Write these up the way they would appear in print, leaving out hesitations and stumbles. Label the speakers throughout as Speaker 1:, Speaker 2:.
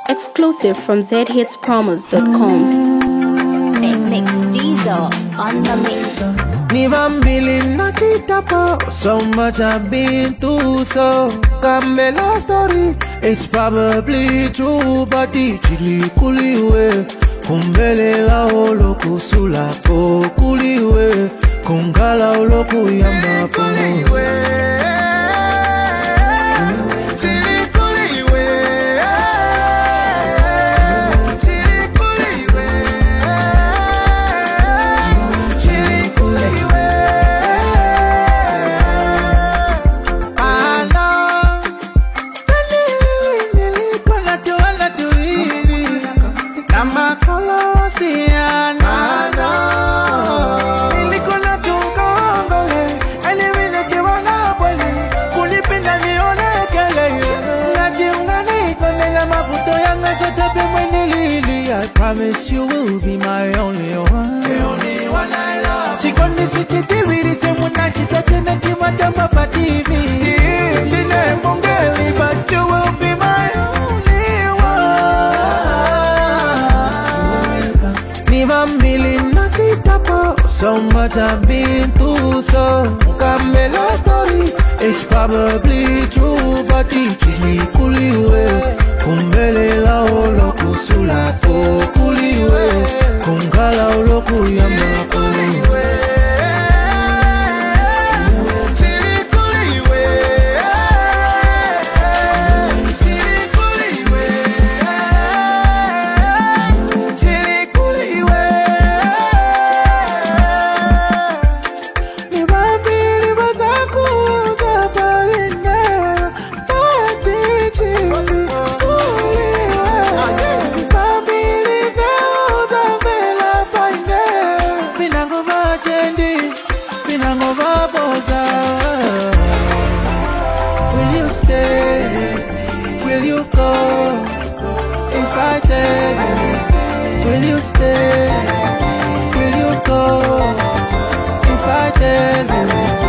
Speaker 1: Exclusive from zhitspromos.com.
Speaker 2: Mix Diesel on the mix.
Speaker 3: Nivambili na chitapo, so much I've been through, so Kamela story, it's probably true, but ichili kuliwe, kumbele la olo kusula ko kuliwe, kungala olo kuyamba kuliwe. I promise you will be my only one. The only one I love. Chikoni sikiti wili semu na chitatene kimatama pa TV. Si line mongeli, but you will be my only one. Nivambili na chitapo, so much I've been through, so Kamela story, it's probably true, but ichili kuliwe, kumbele la olo kusula ko kuliwe, kungala olo kuyamba kuliwe. Will you stay? Will you go? If I tell you, will you stay? Will you go? If I tell you,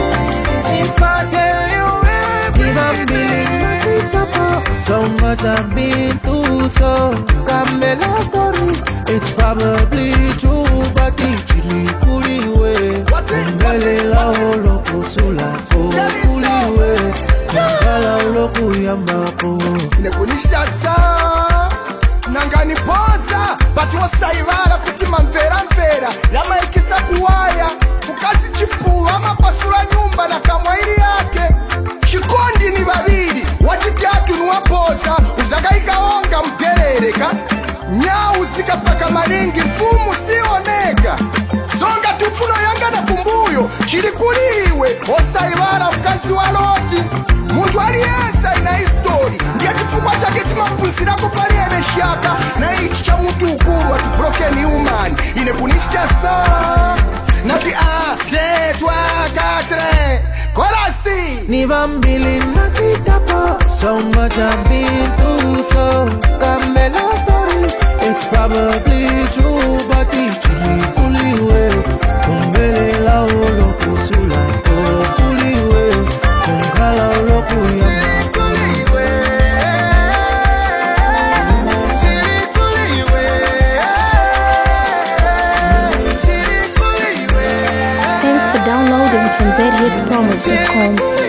Speaker 3: if I tell you everything. So much I've been through, so Kamela story, it's probably true, but ichili kuliwe, kumbele la olo kusula ko kuliwe, kungala olo kuyamba ko.
Speaker 4: Nekunishatsa nangani poza batu wasaivala kutima mvera yamaikisa kuwaya kukazi chipuwa mapasula nyumba na kamwaili yake. Chikondi ni babili wachitatu nuwapoza uzakaika onga mterereka nyau zikapaka maningi mfumu sioneka zonga tufuno yanga na kumbuyo chili kuliwe osaivala mkazi wa Loti. Muntu aliyesa ina histori ndiye kifukwa chake timapuzira kupaliene shaka na ichi cha muntu ukuru ati broken human ine kunishitasa nati de toi quatre korasi.
Speaker 3: Nivambili na chitapo, so much I've been through, so Kamela story, it's probably true, but ichili kuliwe, kumbele la olo kusula ko kuliwe, kungala olo kuyamba.
Speaker 1: Thanks for downloading from zhitspromos.com.